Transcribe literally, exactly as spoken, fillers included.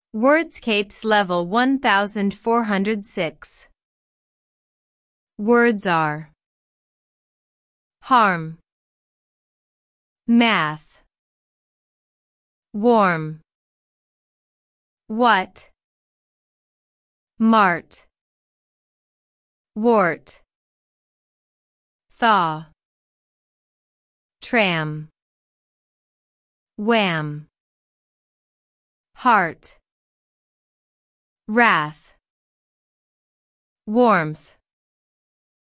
Wordscapes Level one thousand four hundred six. Words are harm, math, warm, what, mart, wart, thaw, tram, wham, heart, wrath, warmth.